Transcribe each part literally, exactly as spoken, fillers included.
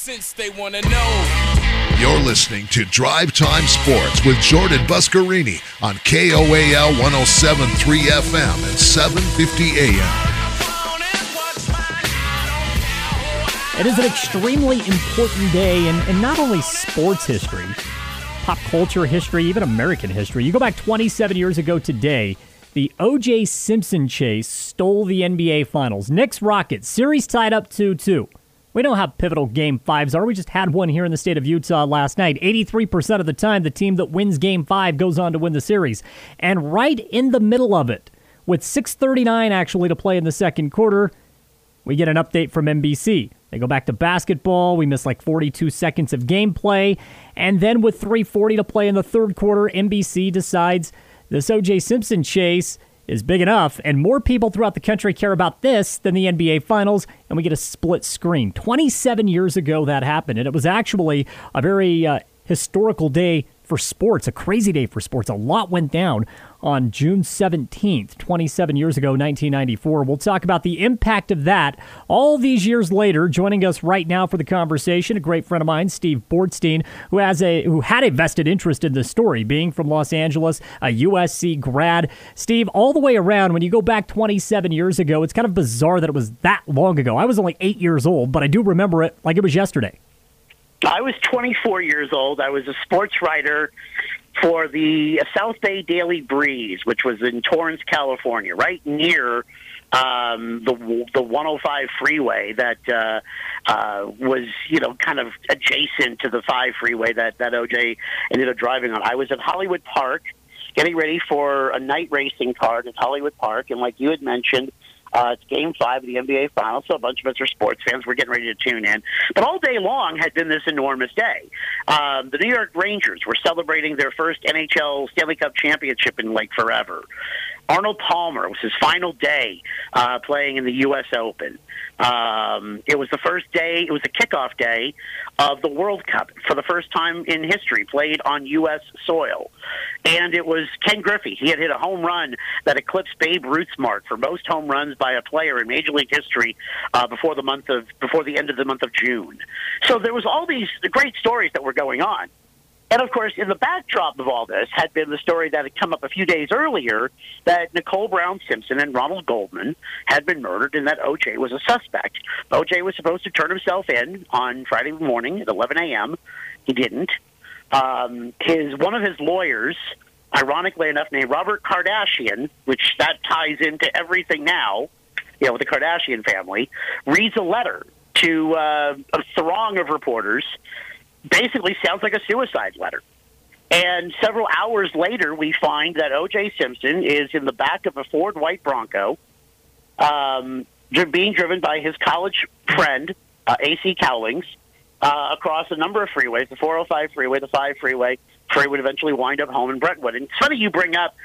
since they want to know. You're listening to Drive Time Sports with Jordan Buscarini on K O A L one oh seven point three F M and seven fifty A M. It is an extremely important day in, in not only sports history, pop culture history, even American history. You go back twenty-seven years ago today, the O J Simpson chase stole the N B A Finals. Knicks Rockets, series tied up two two. We know how pivotal Game fives are. We just had one here in the state of Utah last night. eighty-three percent of the time, the team that wins Game five goes on to win the series. And right in the middle of it, with six thirty-nine actually to play in the second quarter, we get an update from N B C. They go back to basketball. We miss like forty-two seconds of gameplay. And then with three forty to play in the third quarter, N B C decides this O J Simpson chase is big enough, and more people throughout the country care about this than the N B A Finals, and we get a split screen. twenty-seven years ago that happened, and it was actually a very uh, historical day for sports, a crazy day for sports. A lot went down on June seventeenth, twenty-seven years ago, nineteen ninety-four. We'll talk about the impact of that all these years later. Joining us right now for the conversation, a great friend of mine, Steve Bortstein, who has a who had a vested interest in this story, being from Los Angeles, a U S C grad. Steve, all the way around, when you go back twenty-seven years ago, it's kind of bizarre that it was that long ago. I was only eight years old, but I do remember it like it was yesterday. I was twenty-four years old. I was a sports writer for the South Bay Daily Breeze, which was in Torrance, California, right near um, the the one oh five freeway that uh, uh, was, you know, kind of adjacent to the five freeway that, that O J ended up driving on. I was at Hollywood Park getting ready for a night racing card at Hollywood Park, and like you had mentioned, Uh, it's Game five of the N B A Finals, so a bunch of us are sports fans. We're getting ready to tune in. But all day long had been this enormous day. Um, the New York Rangers were celebrating their first N H L Stanley Cup championship in, like, forever. Arnold Palmer, it was his final day uh, playing in the U S Open. Um, it was the first day, it was the kickoff day of the World Cup for the first time in history, played on U S soil. And it was Ken Griffey. He had hit a home run that eclipsed Babe Ruth's mark for most home runs by a player in Major League history uh, before the month of before the end of the month of June. So there was all these great stories that were going on. And, of course, in the backdrop of all this had been the story that had come up a few days earlier that Nicole Brown Simpson and Ronald Goldman had been murdered and that O J was a suspect. O J was supposed to turn himself in on Friday morning at eleven a.m. He didn't. Um, his one of his lawyers, ironically enough, named Robert Kardashian, which that ties into everything now, you know, with the Kardashian family, reads a letter to uh, a throng of reporters. Basically sounds like a suicide letter. And several hours later, we find that O J Simpson is in the back of a Ford white Bronco, um, being driven by his college friend, uh, A C Cowlings, uh, across a number of freeways, the four oh five freeway, the five freeway, where he would eventually wind up home in Brentwood. And it's funny you bring up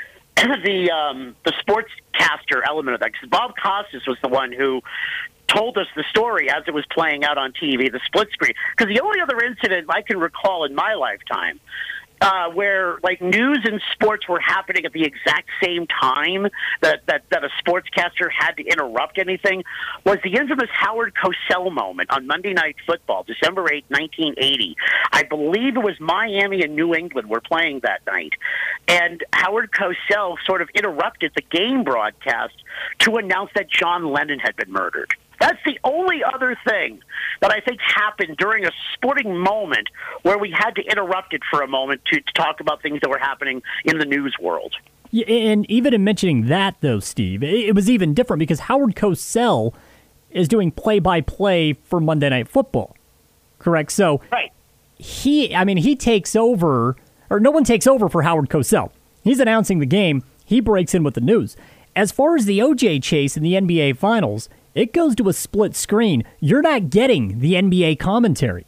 the um, the sportscaster element of that, because Bob Costas was the one who told us the story as it was playing out on T V, the split screen. Because the only other incident I can recall in my lifetime uh, where, like, news and sports were happening at the exact same time that, that, that a sportscaster had to interrupt anything was the infamous Howard Cosell moment on Monday Night Football, December eighth, nineteen eighty. I believe it was Miami and New England were playing that night. And Howard Cosell sort of interrupted the game broadcast to announce that John Lennon had been murdered. That's the only other thing that I think happened during a sporting moment where we had to interrupt it for a moment to, to talk about things that were happening in the news world. Yeah, and even in mentioning that, though, Steve, it was even different because Howard Cosell is doing play-by-play for Monday Night Football, correct? So right. he, I mean, he takes over, or no one takes over for Howard Cosell. He's announcing the game. He breaks in with the news. As far as the O J chase in the N B A Finals, it goes to a split screen. You're not getting the N B A commentary.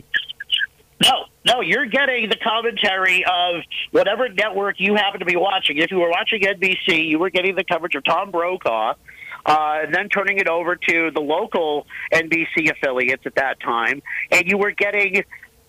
No, no, you're getting the commentary of whatever network you happen to be watching. If you were watching N B C, you were getting the coverage of Tom Brokaw, uh, and then turning it over to the local N B C affiliates at that time, and you were getting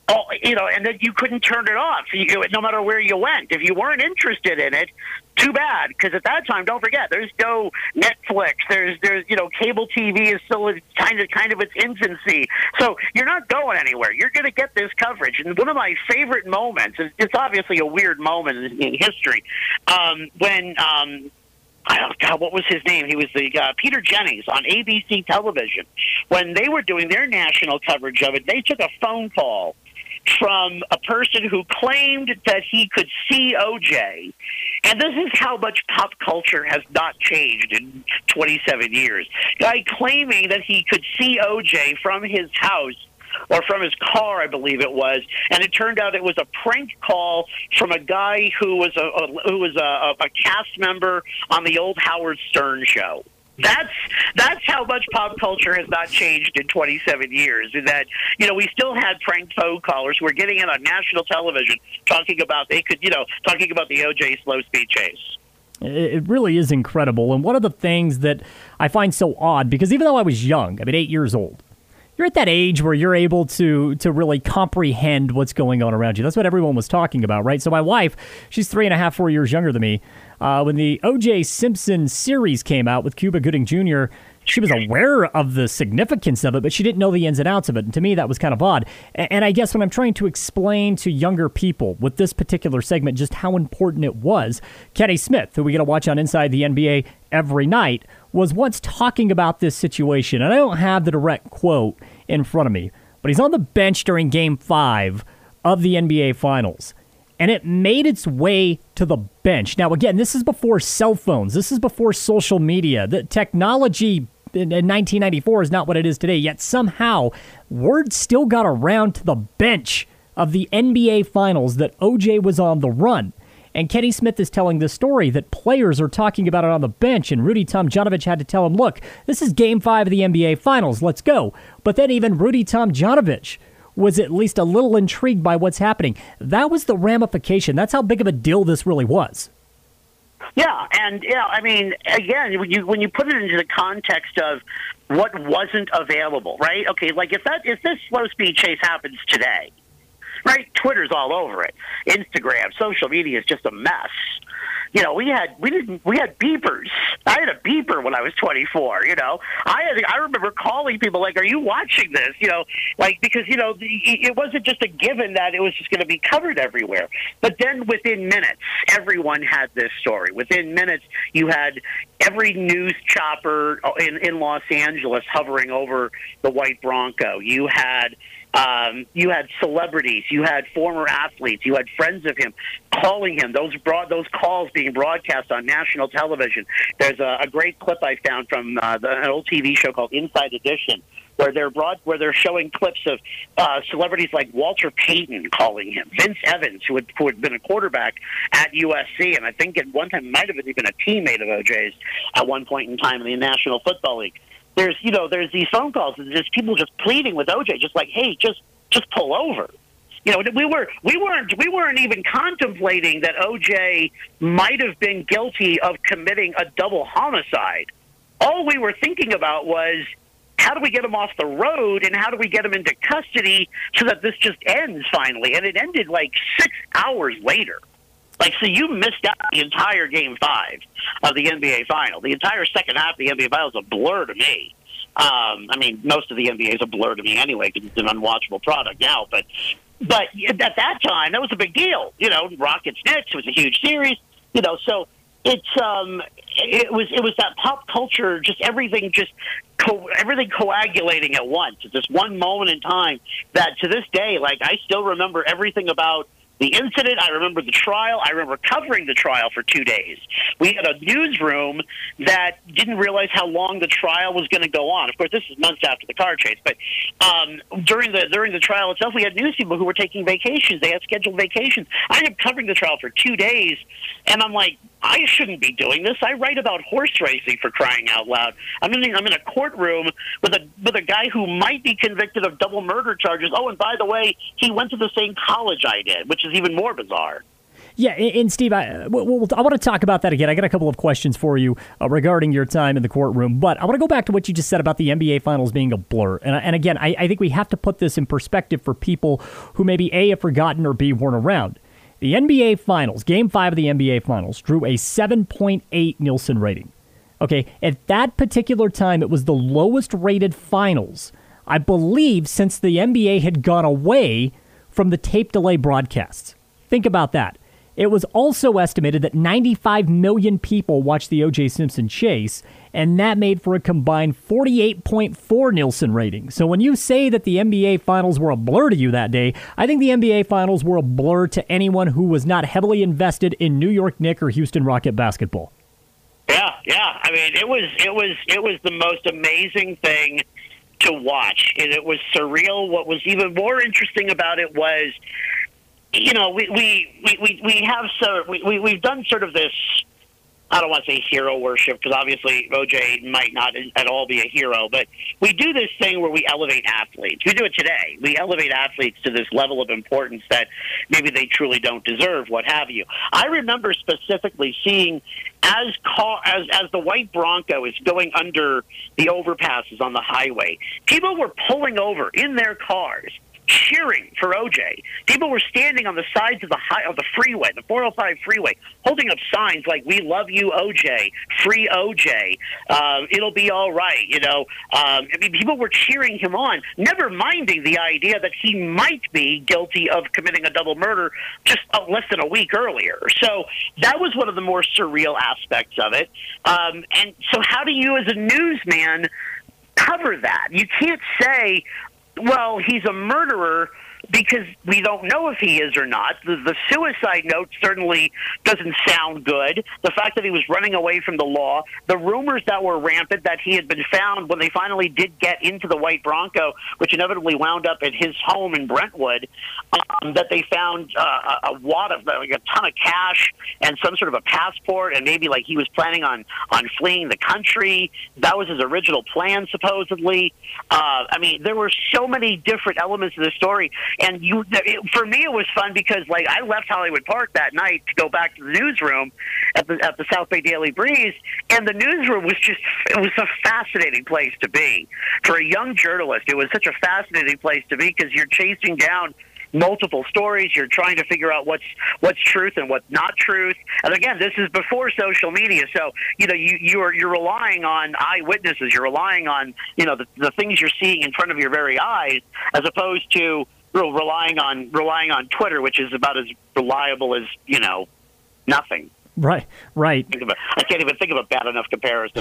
Oh, you know, and then you couldn't turn it off. You, no matter where you went, if you weren't interested in it, too bad. Because at that time, don't forget, there's no Netflix. There's, there's, you know, cable T V is still kind of, kind of its infancy. So you're not going anywhere. You're going to get this coverage. And one of my favorite moments, it's obviously a weird moment in, in history, um, when. Um, Oh, God, what was his name? He was the uh, Peter Jennings on A B C television. When they were doing their national coverage of it, they took a phone call from a person who claimed that he could see O J. And this is how much pop culture has not changed in twenty-seven years. Guy claiming that he could see O J from his house, or from his car, I believe it was, and it turned out it was a prank call from a guy who was a, a who was a, a cast member on the old Howard Stern show. That's that's how much pop culture has not changed in twenty-seven years. In that, you know, we still had prank phone callers who were getting it on national television, talking about they could, you know, talking about the O J slow speed chase. It really is incredible, and one of the things that I find so odd, because even though I was young, I mean, eight years old. You're at that age where you're able to to really comprehend what's going on around you. That's what everyone was talking about, right? So my wife, she's three and a half, four years younger than me. Uh, when the O J Simpson series came out with Cuba Gooding Junior, she was aware of the significance of it, but she didn't know the ins and outs of it. And to me, that was kind of odd. And, and I guess when I'm trying to explain to younger people with this particular segment just how important it was, Kenny Smith, who we get to watch on Inside the N B A every night, was once talking about this situation. And I don't have the direct quote in front of me, but he's on the bench during Game five of the N B A Finals. And it made its way to the bench. Now, again, this is before cell phones. This is before social media. The technology in nineteen ninety-four is not what it is today, yet somehow word still got around to the bench of the N B A Finals that O J was on the run. And Kenny Smith is telling this story that players are talking about it on the bench, and Rudy Tomjanovich had to tell him, look, this is Game five of the N B A Finals, let's go. But then even Rudy Tomjanovich was at least a little intrigued by what's happening. That was the ramification. That's how big of a deal this really was. Yeah, and yeah, I mean, again, when you when you put it into the context of what wasn't available, right? Okay, like if that if this slow speed chase happens today, right? Twitter's all over it. Instagram, social media is just a mess. You know, we had we didn't we had beepers. I had a beeper when I was twenty-four. You know, I had I remember calling people like, "Are you watching this?" You know, like because you know the, it wasn't just a given that it was just going to be covered everywhere. But then within minutes, everyone had this story. Within minutes, you had every news chopper in in Los Angeles hovering over the white Bronco. You had. Um, you had celebrities, you had former athletes, you had friends of him calling him. Those broad, those calls being broadcast on national television. There's a, a great clip I found from uh, the, an old T V show called Inside Edition, where they're broad, where they're showing clips of uh, celebrities like Walter Payton calling him, Vince Evans, who had, who had been a quarterback at U S C, and I think at one time might have been even a teammate of O J's at one point in time in the National Football League. There's, you know, there's these phone calls and there's people just pleading with O J, just like, hey, just, just pull over. You know, we were, we weren't, we weren't even contemplating that O J might have been guilty of committing a double homicide. All we were thinking about was, how do we get him off the road and how do we get him into custody so that this just ends finally? And it ended like six hours later. Like, so you missed out the entire Game five of the N B A Final. The entire second half of the N B A Final is a blur to me. Um, I mean, most of the N B A is a blur to me anyway because it's an unwatchable product now. But but at that time, that was a big deal. You know, Rockets-Knicks was a huge series. You know, so it's um, it was it was that pop culture, just everything, just co- everything coagulating at once. It's this one moment in time that to this day, like I still remember everything about the incident. I remember the trial. I remember covering the trial for two days. We had a newsroom that didn't realize how long the trial was going to go on. Of course, this is months after the car chase, but um, during the during the trial itself, we had news people who were taking vacations. They had scheduled vacations. I ended up covering the trial for two days, and I'm like, I shouldn't be doing this. I write about horse racing, for crying out loud. I'm in I'm in a courtroom with a with a guy who might be convicted of double murder charges. Oh, and by the way, he went to the same college I did, which is even more bizarre. Yeah, and Steve, I, well, I want to talk about that again. I got a couple of questions for you uh, regarding your time in the courtroom, but I want to go back to what you just said about the N B A Finals being a blur. And, and again, I, I think we have to put this in perspective for people who maybe A, have forgotten, or B, weren't around. The N B A Finals, Game five of the N B A Finals, drew a seven point eight Nielsen rating. Okay, at that particular time, it was the lowest rated finals, I believe, since the N B A had gone away from the tape delay broadcasts. Think about that. It was also estimated that ninety-five million people watched the O J. Simpson chase, and that made for a combined forty-eight point four Nielsen rating. So when you say that the N B A Finals were a blur to you that day, I think the N B A Finals were a blur to anyone who was not heavily invested in New York Knicks or Houston Rocket basketball. Yeah, yeah. I mean, it was it was it was the most amazing thing to watch, and it was surreal. What was even more interesting about it was, you know, we we we, we have so we, we we've done sort of this. I don't want to say hero worship, because obviously O J might not at all be a hero, but we do this thing where we elevate athletes. We do it today. We elevate athletes to this level of importance that maybe they truly don't deserve, what have you. I remember specifically seeing as car, as as the white Bronco is going under the overpasses on the highway, people were pulling over in their cars, cheering for O J. People were standing on the sides of the high, of the freeway, the four oh five freeway, holding up signs like "We love you, O J," "Free O J," uh, "It'll be all right." You know, um, I mean, people were cheering him on, never minding the idea that he might be guilty of committing a double murder just uh, less than a week earlier. So that was one of the more surreal aspects of it. Um, and so, how do you, as a newsman, cover that? You can't say, well, he's a murderer, because we don't know if he is or not. The, the suicide note certainly doesn't sound good. The fact that he was running away from the law, the rumors that were rampant that he had been found when they finally did get into the white Bronco, which inevitably wound up at his home in Brentwood, um, that they found uh, a, a wad of, like a ton of cash and some sort of a passport, and maybe like he was planning on, on fleeing the country. That was his original plan, supposedly. Uh, I mean, there were so many different elements of the story. And you, it, for me, it was fun because, like, I left Hollywood Park that night to go back to the newsroom at the at the South Bay Daily Breeze, and the newsroom was just—it was a fascinating place to be for a young journalist. It was such a fascinating place to be because you're chasing down multiple stories. You're trying to figure out what's what's truth and what's not truth. And again, this is before social media, so you know you you're you're relying on eyewitnesses. You're relying on you know the, the things you're seeing in front of your very eyes, as opposed to relying on relying on Twitter, which is about as reliable as you know nothing. Right, right. Think of a, I can't even think of a bad enough comparison.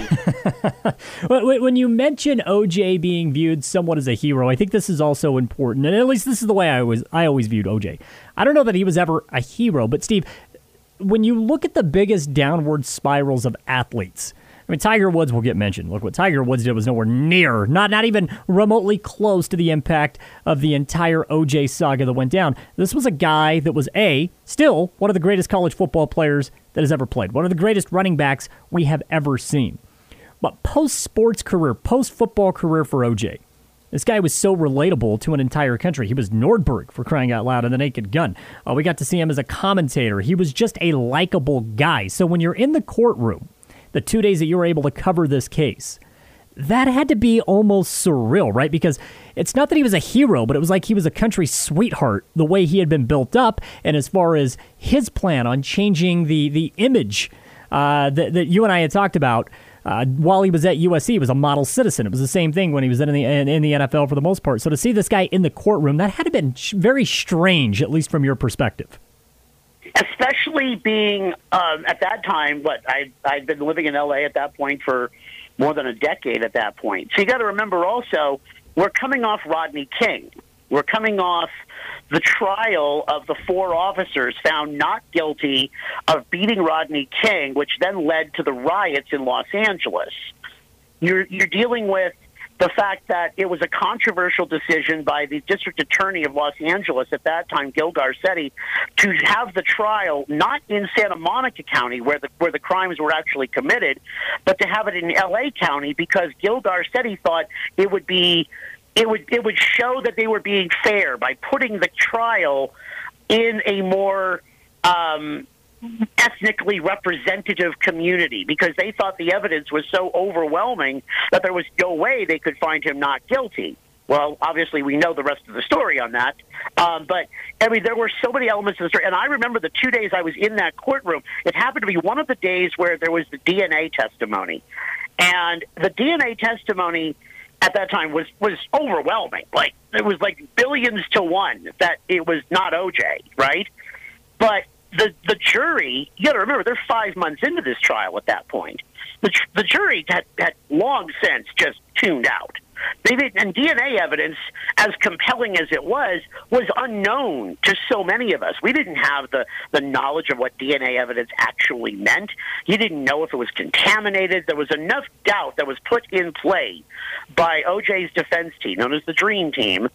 When you mention O J being viewed somewhat as a hero, I think this is also important, and at least this is the way I always I always viewed O J. I don't know that he was ever a hero, but Steve, when you look at the biggest downward spirals of athletes, I mean, Tiger Woods will get mentioned. Look, what Tiger Woods did was nowhere near, not not even remotely close to the impact of the entire O J saga that went down. This was a guy that was, A, still one of the greatest college football players that has ever played, one of the greatest running backs we have ever seen. But post-sports career, post-football career for O J, this guy was so relatable to an entire country. He was Nordberg, for crying out loud, in The Naked Gun. Uh, we got to see him as a commentator. He was just a likable guy. So when you're in the courtroom, the two days that you were able to cover this case, that had to be almost surreal, right? Because it's not that he was a hero, but it was like he was a country sweetheart, the way he had been built up, and as far as his plan on changing the the image uh, that, that you and I had talked about uh, while he was at U S C. He was a model citizen. It was the same thing when he was in the in, in the N F L for the most part. So to see this guy in the courtroom, that had to have been very strange, at least from your perspective. Especially being, um, at that time, what, I, I'd been living in L A at that point for more than a decade at that point. So you got to remember also, we're coming off Rodney King. We're coming off the trial of the four officers found not guilty of beating Rodney King, which then led to the riots in Los Angeles. You're, you're dealing with the fact that it was a controversial decision by the district attorney of Los Angeles at that time, Gil Garcetti, to have the trial not in Santa Monica County, where the where the crimes were actually committed, but to have it in L A County, because Gil Garcetti thought it would be it would it would show that they were being fair by putting the trial in a more um, ethnically representative community because they thought the evidence was so overwhelming that there was no way they could find him not guilty. Well, obviously, we know the rest of the story on that. Um, but, I mean, there were so many elements of the story. And I remember the two days I was in that courtroom. It happened to be one of the days where there was the D N A testimony. And the D N A testimony at that time was, was overwhelming. Like, it was like billions to one that it was not O J, right? But the the jury, you got to remember, they're five months into this trial at that point. The, the jury had, had long since just tuned out. They did, and D N A evidence, as compelling as it was, was unknown to so many of us. We didn't have the, the knowledge of what D N A evidence actually meant. You didn't know if it was contaminated. There was enough doubt that was put in play by O J's defense team, known as the Dream Team.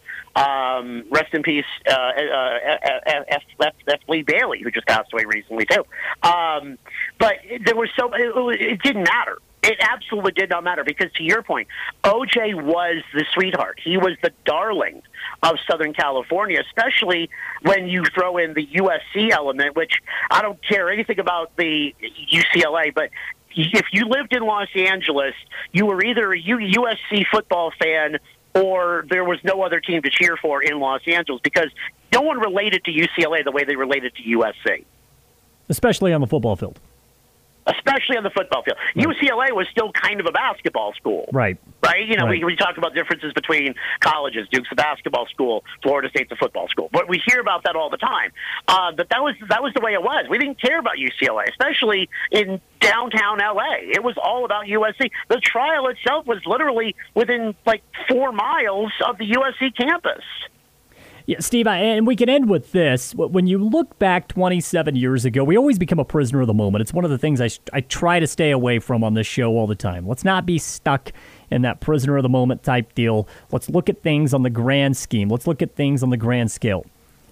Um, rest in peace, uh, uh, F. F. F. Lee Bailey, who just passed away recently, too. Um, but there was so it, it didn't matter. It absolutely did not matter because, to your point, O J was the sweetheart. He was the darling of Southern California, especially when you throw in the U S C element, which I don't care anything about the U C L A, but if you lived in Los Angeles, you were either a U S C football fan or there was no other team to cheer for in Los Angeles because no one related to U C L A the way they related to U S C. Especially on the football field. Especially on the football field. Right. U C L A was still kind of a basketball school. Right. Right? You know, right. We, we talk about differences between colleges. Duke's a basketball school, Florida State's a football school. But we hear about that all the time. Uh, but that was that was the way it was. We didn't care about U C L A, especially in downtown L A. It was all about U S C. The trial itself was literally within, like, four miles of the U S C campus. Yeah, Steve, I, and we can end with this. When you look back twenty-seven years ago, we always become a prisoner of the moment. It's one of the things I, I try to stay away from on this show all the time. Let's not be stuck in that prisoner of the moment type deal. Let's look at things on the grand scheme. Let's look at things on the grand scale.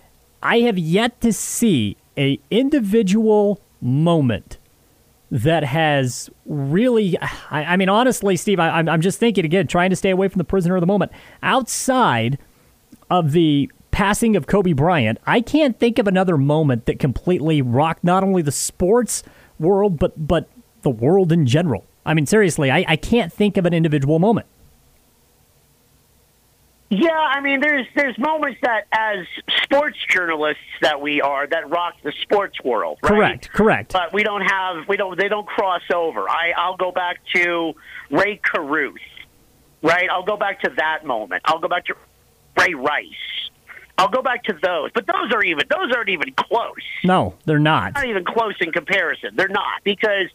I have yet to see a individual moment that has really, I, I mean, honestly, Steve, I, I'm, I'm just thinking, again, trying to stay away from the prisoner of the moment. Outside of the passing of Kobe Bryant, I can't think of another moment that completely rocked not only the sports world, but but the world in general. I mean, seriously, I, I can't think of an individual moment. Yeah, I mean, there's there's moments that, as sports journalists that we are, that rock the sports world, right? Correct, correct. But we don't have, we don't, they don't cross over. I, I'll go back to Ray Caruth, right? I'll go back to that moment. I'll go back to Ray Rice. I'll go back to those, but those are even those aren't even close. No, they're not. Not even close in comparison. They're not, because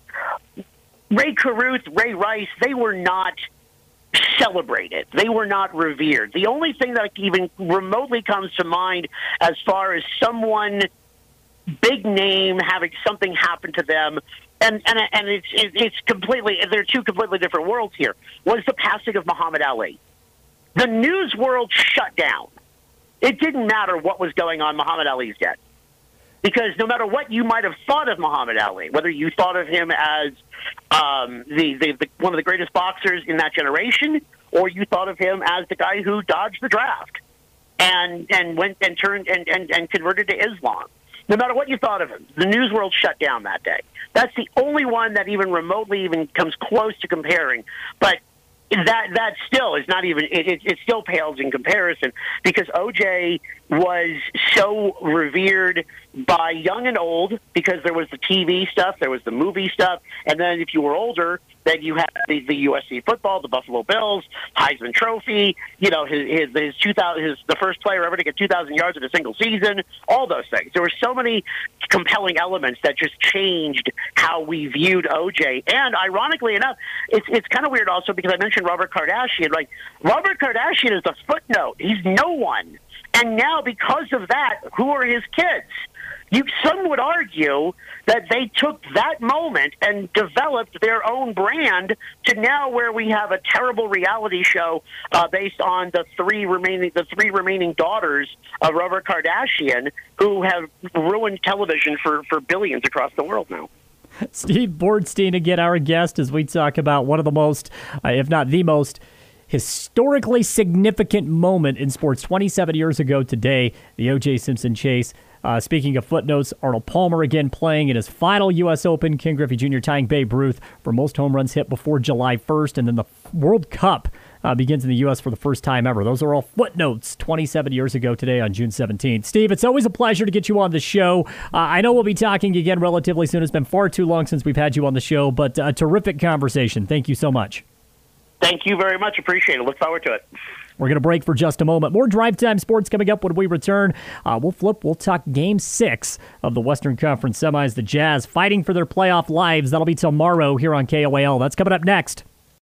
Ray Caruth, Ray Rice, they were not celebrated. They were not revered. The only thing that even remotely comes to mind as far as someone big name having something happen to them, and and and it's it's completely, they're two completely different worlds here, was the passing of Muhammad Ali. The news world shut down. It didn't matter what was going on. Muhammad Ali's dead. Because no matter what you might have thought of Muhammad Ali, whether you thought of him as um, the, the, the one of the greatest boxers in that generation, or you thought of him as the guy who dodged the draft and and went and turned and, and, and converted to Islam. No matter what you thought of him, the news world shut down that day. That's the only one that even remotely even comes close to comparing. But That that still is not even, it, it still pales in comparison, because O J was so revered by young and old, because there was the T V stuff, there was the movie stuff, and then if you were older, then you had the, the U S C football, the Buffalo Bills, Heisman Trophy, you know, his his, his two thousand, his the first player ever to get two thousand yards in a single season, all those things. There were so many compelling elements that just changed how we viewed O J. And ironically enough, it's it's kind of weird also, because I mentioned Robert Kardashian. Like, Robert Kardashian is a footnote. He's no one. And now, because of that, who are his kids? You, some would argue that they took that moment and developed their own brand to now where we have a terrible reality show uh, based on the three remaining the three remaining daughters of Robert Kardashian, who have ruined television for, for billions across the world now. Steve Bornstein, again, our guest, as we talk about one of the most, uh, if not the most, historically significant moment in sports. twenty-seven years ago today, the O J Simpson chase. Uh, speaking of footnotes, Arnold Palmer again playing in his final U S Open. Ken Griffey Junior tying Babe Ruth for most home runs hit before July first. And then the World Cup uh, begins in the U S for the first time ever. Those are all footnotes twenty-seven years ago today on June seventeenth. Steve, it's always a pleasure to get you on the show. Uh, I know we'll be talking again relatively soon. It's been far too long since we've had you on the show, but a terrific conversation. Thank you so much. Thank you very much. Appreciate it. Look forward to it. We're going to break for just a moment. More Drive Time Sports coming up when we return. Uh, we'll flip. We'll talk Game six of the Western Conference Semis. The Jazz fighting for their playoff lives. That'll be tomorrow here on K O A L. That's coming up next.